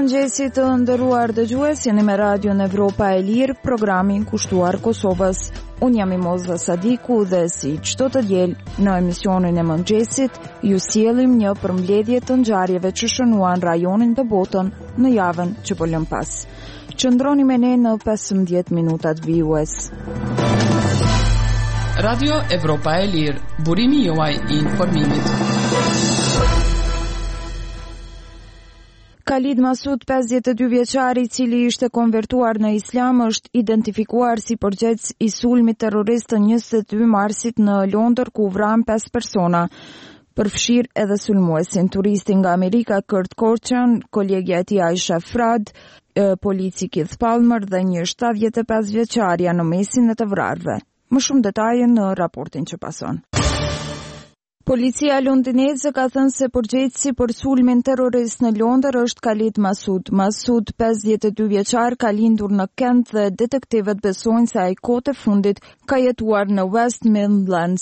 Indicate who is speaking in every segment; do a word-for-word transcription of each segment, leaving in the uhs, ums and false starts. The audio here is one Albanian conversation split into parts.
Speaker 1: Mirëmëngjesit të nderuar dëgjues, jeni me Radion Evropa e Lirë, programin kushtuar Kosovës. Unë jam Imoza Sadiku dhe si çdo të diel në emisionin e mëngjesit ju sjellim një përmbledhje të ngjarjeve që shënuan rajonin dhe botën në javën që po lëm pas. Qëndroni me ne në pesëmbëdhjetë minutat vijues.
Speaker 2: Radio Evropa e Lirë, burimi juaj i informimit.
Speaker 1: Khalid Masud, pesëdhjetë e dy vjeçari, i cili ishte konvertuar në Islam, është identifikuar si përgjegjës i sulmit terrorist të njëzet e dy marsit në Londër, ku u vran pesë persona, përfshirë edhe sulmuesin. Turisti nga Amerika Kurt Cochran, kolegja e tij Aisha Frad, polici Keith Palmer dhe një shtatëdhjetë e pesë vjeçaria në mesin e të vrarëve. Më shumë detaje në raportin që pason. Policia londineze ka thënë se përgjegjësi për sulmin terrorist në Londër është Khalid Masud. Masud, pesëdhjetë e dy vjeçar, ka lindur në Kent dhe detektivët besojnë se ai kohët e fundit ka jetuar në West Midlands.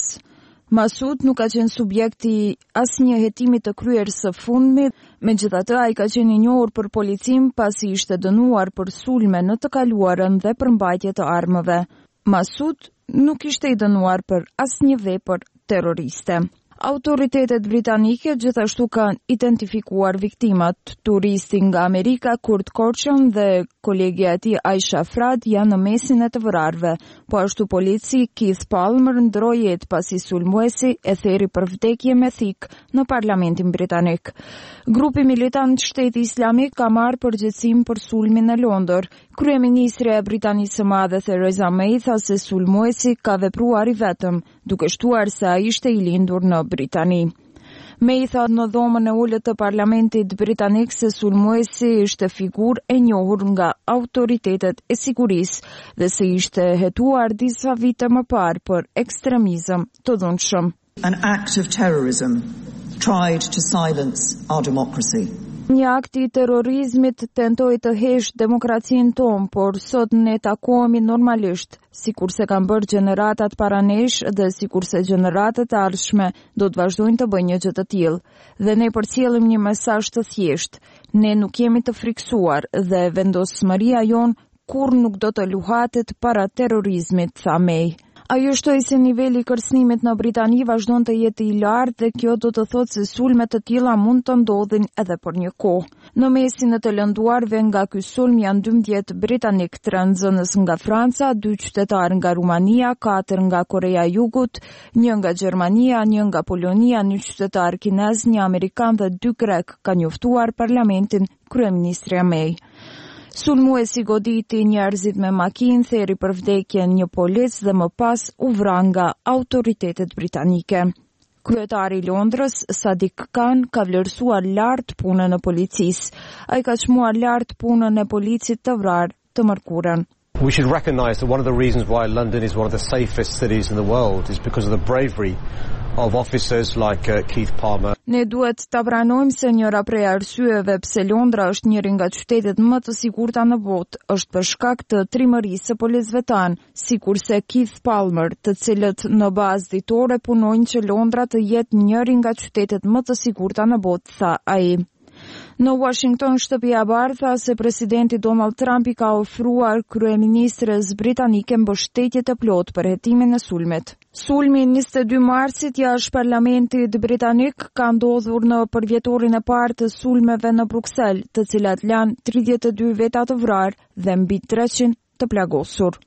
Speaker 1: Masud nuk ka qenë subjekti asnjë hetimi të kryer së fundmi, megjithatë ai ka qenë i njohur për policin pasi ishte dënuar për sulme në të kaluarën dhe përmbajtje të armëve. Masud nuk ishte i dënuar për asnjë vepër terroriste. Autoritetet britanike gjithashtu kanë identifikuar viktimat. Turisti nga Amerika Kurt Cochran dhe kolegja e tij Aisha Frad janë në mesin e të vrarëve, po ashtu polici Keith Palmer ndroi jetë pasi sulmuesi e theri për vdekje me thik në Parlamentin britanik. Grupi militant Shteti Islamik ka marrë përgjegjësinë për sulmin në Londër. Kryeministrja e Britanisë së Madhe Theresa May tha se sulmuesi ka vepruar i vetëm, duke shtuar se ai ishte i lindur në Britani. May tha në dhomën e ulët të Parlamentit britanik se sulmuesi ishte figurë e njohur nga autoritetet e sigurisë dhe se ishte hetuar disa vite më parë për ekstremizëm të dhunshëm.
Speaker 3: An act of terrorism tried to silence our democracy.
Speaker 1: Një akt i terrorizmit tentoi të hesh demokracinë tonë, por sot ne takohemi normalisht, sikurse kanë bërë gjeneratat para nesh dhe sikurse gjeneratat e ardhshme do të vazhdojnë të bëjnë një gjë të tillë. Dhe ne përcjellim një mesazh të thjeshtë. Ne nuk jemi të friksuar dhe vendosmëria jon kur nuk do të luhatet para terrorizmit, tha May. Ajo shtoi se niveli i kërcënimit në Britani vazhdon të jetë i lartë dhe kjo do të thotë se sulme të tilla mund të ndodhin edhe për një kohë. Në mesin e të lënduarve nga ky sulm janë dymbëdhjetë britanik, tre nxënës nga Franca, dy qytetarë nga Rumania, katër nga Korea e Jugut, një nga Gjermania, një nga Polonia, një qytetar kinez, një amerikan dhe dy grek, ka njoftuar parlamentin kryeministrja May. Sulmuesi goditi njerëzit me makinë, theri për vdekjen një polic dhe më pas u vran nga autoritetet britanike. Kryetari i Londrës, Sadiq Khan, ka vlerësuar lart punën e policisë. Ai ka çmuar lart punën e policit të vrarë të mërkurën.
Speaker 4: We should recognize that one of the reasons why London is one of the safest cities in the world is because of the bravery of officers like uh, Keith Palmer.
Speaker 1: Ne duhet ta pranojmë se njëra prej arsyeve pse Londra është njëri nga qytetet më të sigurta në botë është për shkak të trimërisë së policëve tanë, sikurse Keith Palmer, të cilët në bazë ditore punojnë që Londra të jetë njëri nga qytetet më të sigurta në botë, tha ai. Në Washington, shtëpia e Bardhë tha se presidenti Donald Trump i ka ofruar kryeministres britanike mbështetje të plotë për hetimin e sulmit. Sulmi njëzet e dy marsit jashtë parlamentit britanik ka ndodhur në përvjetorin e parë të sulmeve në Bruksel, të cilat lanë tridhjetë e dy veta të vrarë dhe mbi treqind të plagosur.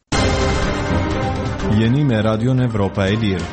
Speaker 5: Jeni me Radion Evropa e Lirë.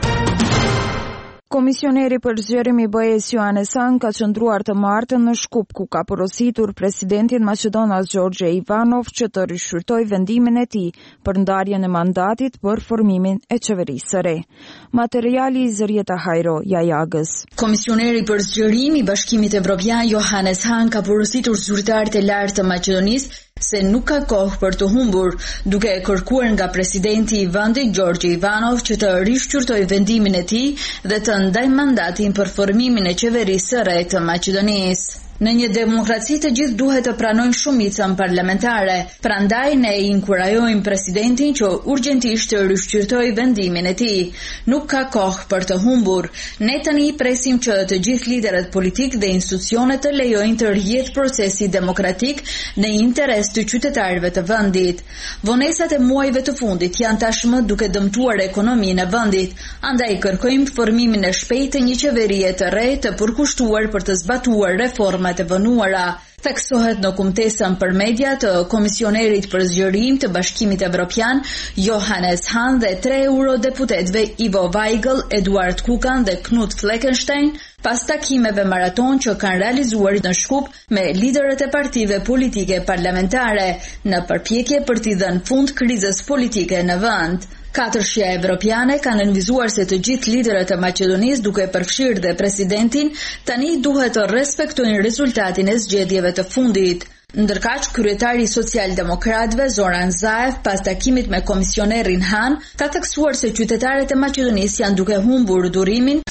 Speaker 1: Komisioneri për zgjerim i B E-s Johannes Hahn ka qëndruar të martën në Shkup, ku ka porositur presidentin Maqedonas Gjorgje Ivanov që të rishqyrtoj vendimin e tij për ndarjen e mandatit për formimin e qeverisë së re. Materiali i Zërieta Hajro Jajagës.
Speaker 6: Komisioneri për zgjerim i Bashkimit Evropian Johannes Hahn ka porositur zyrtarët e lartë të Maqedonisë se nuk ka kohë për të humbur, duke e kërkuar nga presidenti i vendit Gjorgje Ivanov që të rishqyrtoj vendimin e tij dhe të ndajë mandatin për formimin e qeverisë së re të Maqedonisë. Në një demokraci të gjithë duhet të pranojnë shumicën parlamentare, prandaj ne inkurajojmë presidentin që urgjentisht të rishqyrtoj vendimin e tij. Nuk ka kohë për të humbur. Ne tani presim që të gjithë liderët politik dhe institucionet të lejojnë të rrjedh procesi demokratik në interes të qytetarëve të vendit. Vonesat e muajve të fundit janë tashmë duke dëmtuar ekonominë e vendit, andaj kërkojmë formimin e shpejtë të një qeverie të re të përkushtuar për të zbatuar reforma të vënuara. Theksohet në kumtesën për media të komisionerit për zgjerim të Bashkimit Evropian Johannes Hahn dhe tre eurodeputetëve Ivo Weigl, Eduard Kukan dhe Knut Fleckenstein, pas takimeve maraton që kanë realizuar në Shkup me liderët e partive politike parlamentare në përpjekje për t'i dhënë fund krizës politike në vend. Katërshja evropiane kanë nënvizuar se të gjithë liderët e Maqedonisë, duke përfshirë dhe presidentin, tani duhet të respektojnë rezultatin e zgjedhjeve të fundit. Ndërkaq, kryetari i socialdemokratëve Zoran Zaev, pas takimit me komisionerin Han, ka theksuar se qytetarët e Maqedonisë janë duke humbur durimin.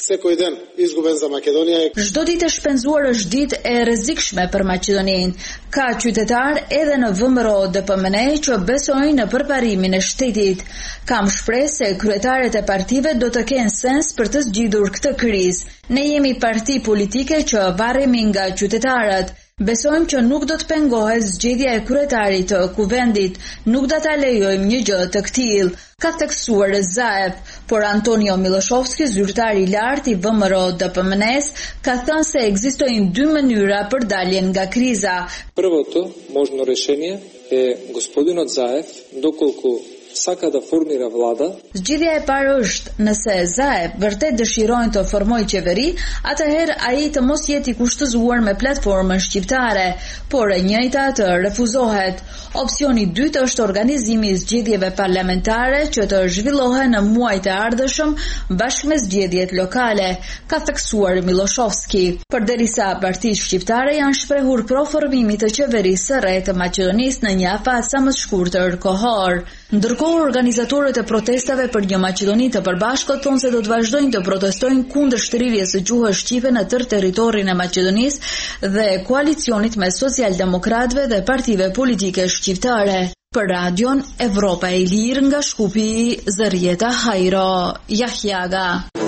Speaker 6: Çdo ditë e shpenzuar është ditë e rrezikshme për Maqedoninë. Ka qytetar edhe në V M R O D P M N që besojnë në përparimin e shtetit. Kam shpresë se kryetarët e partive do të kenë sens për të zgjidhur këtë krizë. Ne jemi parti politike që varremi nga qytetarët. Besojmë që nuk do të pengohet zgjedhja e kryetarit të kuvendit, nuk do ta lejojmë një gjë të tillë, ka theksuar Zaev, por Antonio Miloshovski, zyrtari i lartë i V M R O D P M N-s, ka thënë se ekzistojnë dy mënyra për daljen nga kriza.
Speaker 7: Првото можно решение е господинот Заев, доколку saka da formira vlada.
Speaker 6: Zgjidhja e parë është, nëse Zaev vërtet dëshirojnë të formojë qeveri, atëherë ai të mos jetë i kushtëzuar me platformën shqiptare, por e njëjta të refuzohet. Opsioni i dytë është organizimi i zgjedhjeve parlamentare që të zhvillohen në muajt e ardhshëm bashkë me zgjedhjet lokale, ka theksuar Miloshovski. Përderisa partitë shqiptare janë shprehur pro formimit të qeverisë së re të Maqedonisë në një afat sa më shkurtër kohor. Ndërkohë, organizatorët e protestave për një Maqedoni të përbashkët thonë se do të vazhdojnë të protestojnë kundër shtrirjes së gjuhës shqipe në tërë territorin e Maqedonisë dhe koalicionit me socialdemokratëve dhe partive politike shqiptare. Për radion Evropa e Lirë nga Shkupi, Zërieta Hajro, Jahjaga.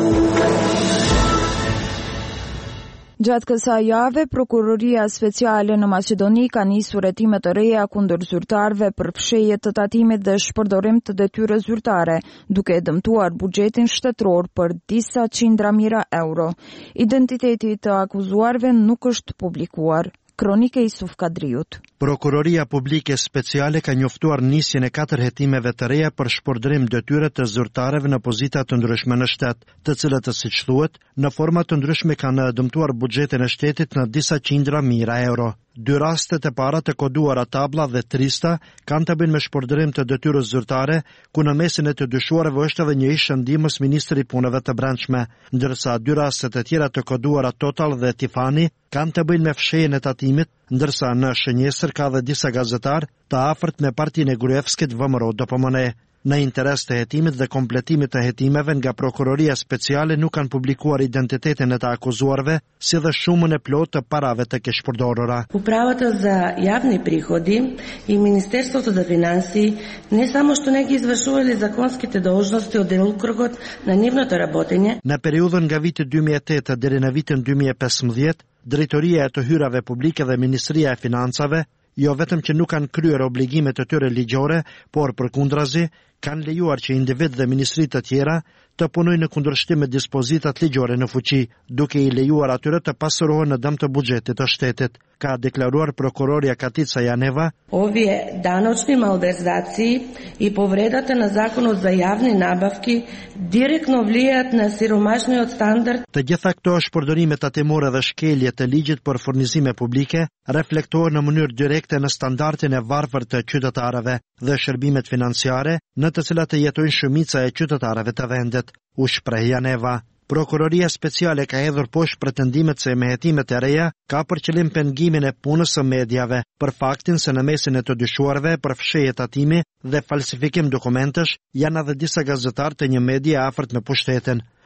Speaker 1: Gjatë kësaj jave, Prokuroria Speciale në Maqedoni ka nisur hetime të reja kundër zyrtarëve për fshehje të tatimit dhe shpërdorim të detyrës zyrtare, duke dëmtuar buxhetin shtetëror për disa qindra mijëra euro. Identiteti të akuzuarve nuk është publikuar. Kronike Isuf Kadriut.
Speaker 8: Prokuroria Publike Speciale ka njoftuar nisjen e katër hetimeve të reja për shpërdrim detyre të zyrtarëve në pozita të ndryshme në shtet, të cilët, siç thuhet, në forma të ndryshme kanë dëmtuar buxhetin e shtetit në disa qindra mijëra euro. Dy rastet e para të koduara tabla dhe trista kanë të bëjnë me shpërdrim të detyrës zyrtare, ku në mesin e të dyshuarve është edhe një ish ndihmës ministri i punëve të brendshme, ndërsa dy rastet e tjera të koduara Total dhe Tifani kanë të bëjnë me fshehjen e tatimit, ndërsa në Shënjestër ka dhe disa gazetar të afërt me partinë e Gruevskit V M R O D P M N. Në interes të hetimit dhe kompletimit të hetimeve nga Prokuroria Speciale nuk kanë publikuar identitetin e të akuzuarve, si dhe shumën e plotë të parave të keshpërdorura.
Speaker 9: Управата за явни приходи и Министерството за финансии не само што не ги извршувале законските должности од делокругот на нивното работење.
Speaker 8: Në periudhën nga viti dy mijë e tetë deri në vitin dy mijë e pesëmbëdhjetë, Drejtoria e të Hyrave Publike dhe Ministria e Financave jo vetëm që nuk kanë kryer obligimet e tyre ligjore, por përkundrazi kanë lejuar që individ dhe ministri të tjera të punojnë në kundërshtim me dispozitat ligjore në fuqi, duke i lejuar atyre të pasurohen në dëm të buxhetit të shtetit, ka deklaruar prokuroria Katica Janeva.
Speaker 9: Овие даночни малверзации и повредата на законот за јавни набавки директно влијаат на сиромашниот стандард.
Speaker 8: Të gjitha këto shpërdorime tatimore dhe shkelje të ligjit për furnizime publike reflektohen në mënyrë direkte në standardin e varfër të qytetarëve dhe shërbimet financiare në të cilat të jetojnë shumica e qytetarëve të vendit, u shpreh Janeva. Prokuroria Speciale ka hedhur poshtë pretendimet se me hetimet e reja ka për qëllim pengimin e punës së mediave për faktin se në mesin e të dyshuarve për fshehje tatimi dhe falsifikim dokumentesh janë edhe disa gazetarë të një medie afërt me pushtetin.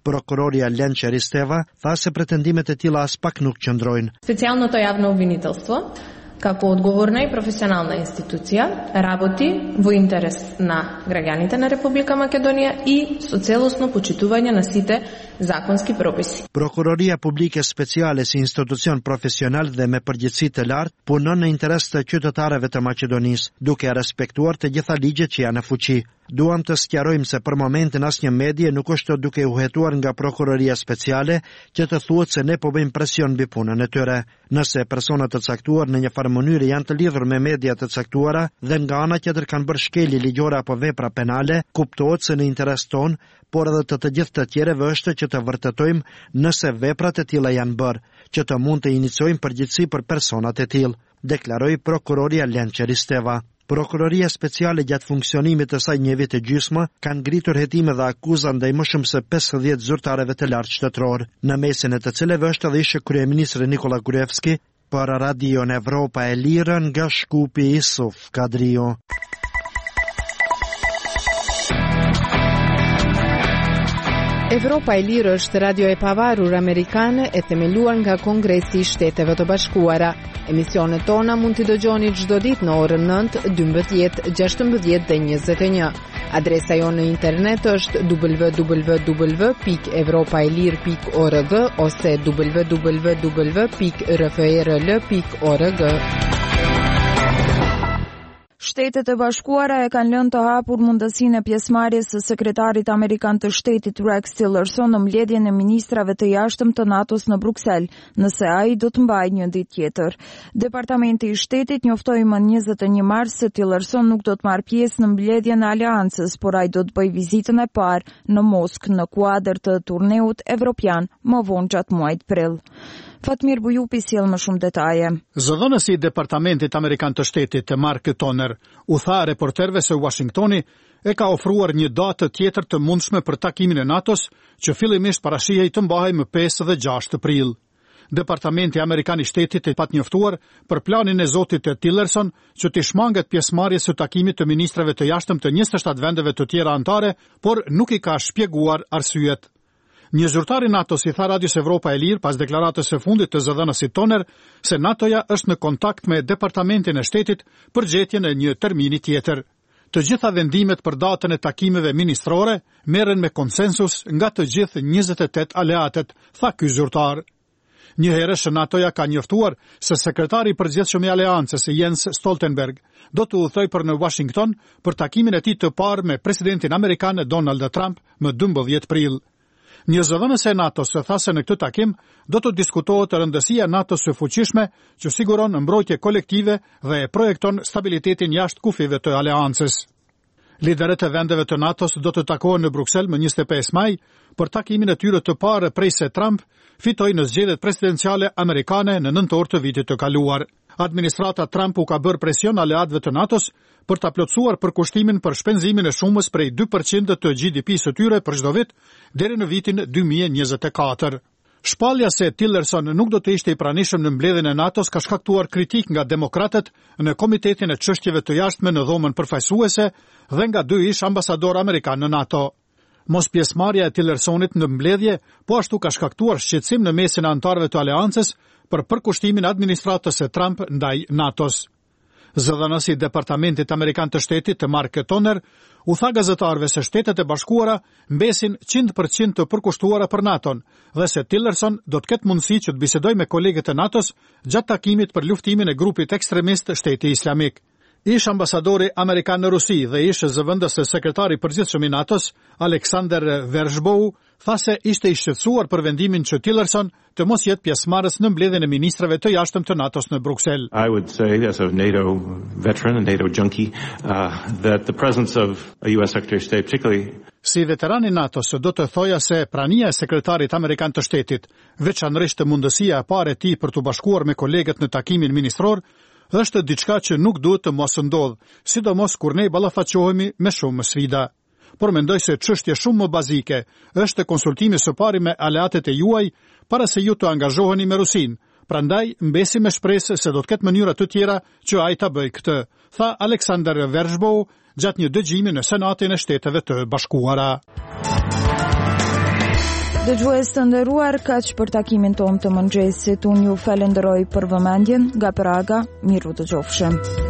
Speaker 8: Прокурорja Ленча Ристева tha se pretendimet e tilla as pak nuk qëndrojnë.
Speaker 10: Специјалното јавно обвинителство како одговорна и професионална институција работи во интерес на граѓаните на Република Македонија и со целосно почитување на сите законски прописи.
Speaker 8: Prokuroria Publike Speciale si institucion profesional dhe me përgjegjësi të lartë punon në interes të qytetarëve të Maqedonisë, duke respektuar të gjitha ligjet që janë në fuqi. Duam të sqarojmë se për momentin asnjë medie nuk është duke u hetuar nga Prokuroria Speciale që të thuhet se ne po bëjmë presion mbi punën e tyre. Nëse personat të caktuar në një farë mënyrë janë të lidhur me media të caktuara dhe nga ana tjetër kanë bërë shkelje ligjore apo vepra penale, kuptohet se në interes ton, por edhe të të gjithë të tjerëve është që të vërtetojmë nëse veprat e tilla janë bërë, që të mund të iniciojmë përgjegjësi për personat e tillë, deklaroi prokuroria Lençe Risteva. Prokuroria Speciale gjatë funksionimit të saj një vit e gjysmë kanë ngritur hetime dhe akuza ndaj më shumë se pesëdhjetë zyrtarëve të lartë shtetëror, në mesin e të cilëve është edhe ish kryeministri Nikola Gruevski. Për Radion Evropa e Lirë nga Shkupi Isuf Kadrio.
Speaker 11: Evropa e Lirë është radio e pavarur amerikane e themeluar nga Kongresi i Shteteve të Bashkuara. Emisionet tona mund t'i dëgjoni çdo ditë në orën nëntë, dymbëdhjetë, gjashtëmbëdhjetë dhe njëzet e një. Adresa jonë në internet është w w w pikë evropaelir pikë org ose w w w pikë r f r l pikë org.
Speaker 1: Shtetet e Bashkuara e kanë lënë të hapur mundësinë e pjesëmarrjes së sekretarit amerikan të shtetit Rex Tillerson në mbledhjen e ministrave të jashtëm të NATO-s në Bruksel, nëse ai do të mbajë një ditë tjetër. Departamenti i shtetit njoftoi më njëzet e një mars se Tillerson nuk do të marrë pjesë në mbledhjen e aleancës, por ai do të bëjë vizitën e parë në Moskë në kuadër të turneut evropian më vonë gjatë muajit prill. Fatmir Bujupi sjell më shumë detaje.
Speaker 12: Zëdhënësi i Departamentit Amerikan të Shtetit, Mark Toner, u tha reporterëve se Washingtoni e ka ofruar një datë tjetër të mundshme për takimin e NATO-s, që fillimisht parashihej të mbahej më pesë dhe gjashtë prill. Departamenti Amerikan i Shtetit e pat njoftuar për planin e zotit Tillerson që të shmanget pjesëmarrjes së takimit të ministrave të jashtëm të njëzet e shtatë vendeve të tjera anëtare, por nuk i ka shpjeguar arsyet. Një zyrtar i NATO si tha Radios Evropa e Lirë pas deklaratës së fundit të zëdhënësit Toner se NATO-ja është në kontakt me Departamentin e Shtetit për gjetjen e një termini tjetër. Të gjitha vendimet për datën e takimeve ministrore merren me konsensus nga të gjithë njëzet e tetë aleatët, tha ky zyrtar. Një herësh NATO-ja ka njoftuar se sekretari i përgjithshëm i aleancës Jens Stoltenberg do të udhëtojë për në Washington për takimin e tij të parë me presidentin amerikan Donald Trump më dymbëdhjetë prill. Një zëdhënës e NATO-s tha se në këtë takim do të diskutohet rëndësia e NATO-s së fuqishme që siguron mbrojtje kolektive dhe e projekton stabilitetin jashtë kufive të aleancës. Liderët e vendeve të NATO-s do të takohen në Bruksel më njëzet e pesë maj për takimin e tyre të parë prej se Trump fitoi në zgjedhjet presidenciale amerikane në nëntor të vitit të kaluar. Administrata Trump u ka bërë presion aleatëve të NATO-s për ta plotësuar përkushtimin për shpenzimin e shumës prej dy përqind të G D P-së së tyre për çdo vit deri në vitin dy mijë e njëzet e katër. Shpallja se Tillerson nuk do të ishte i pranishëm në mbledhjen e NATO-s ka shkaktuar kritik nga demokratët në Komitetin e Çështjeve të Jashtme në dhomën përfaqësuese dhe nga dy ish ambasador amerikan në NATO. Mos pjesëmarrja e Tillersonit në mbledhje po ashtu ka shkaktuar shqetësim në mesin e anëtarëve të aleancës për përkushtimin e administratës së Trump ndaj NATO-s. Zëdhënësi i Departamentit Amerikan të Shtetit, Mark Toner, u tha gazetarëve se Shtetet e Bashkuara mbesin njëqind përqind të përkushtuara për NATO-n dhe se Tillerson do të ketë mundësi që të bisedojë me kolegët e NATO-s gjatë takimit për luftimin e grupit ekstremist Shteti Islamik. Ish ambasadori amerikan në Rusi dhe ish zëvendës sekretari i përgjithshëm i NATO-s, Alexander Veržbou, tha se ishte i shqetësuar për vendimin që Tillerson të mos jetë pjesëmarrës në mbledhjen e ministrave të jashtëm të NATO-s në Bruksel.
Speaker 13: I would say, as a NATO veteran, a NATO junkie, uh, that the presence of a U S Secretary of State, particularly
Speaker 12: Si veterani NATO-s do të thoja se prania e sekretarit amerikan të shtetit, veçanërisht mundësia e parë e tij për të bashkuar me kolegët në takimin ministror, është diçka që nuk duhet të mos ndodhë, sidomos kur ne ballafaqohemi me shumë sfida. Por mendoj se çështje shumë më bazike është konsultimi së pari me aleatët e juaj para se ju të angazhoheni me Rusin. Prandaj mbesi me shpresë se do të ketë mënyra të tjera që ai ta bëjë këtë, tha Alexander Veržbou gjatë një dëgjimi në Senatin e Shteteve të Bashkuara.
Speaker 1: Dëgjues të nderuar, kaq për takimin tonë të mëngjesit. Unë ju falenderoj për vëmendjen. Nga Praga, miru dëgjofshëm.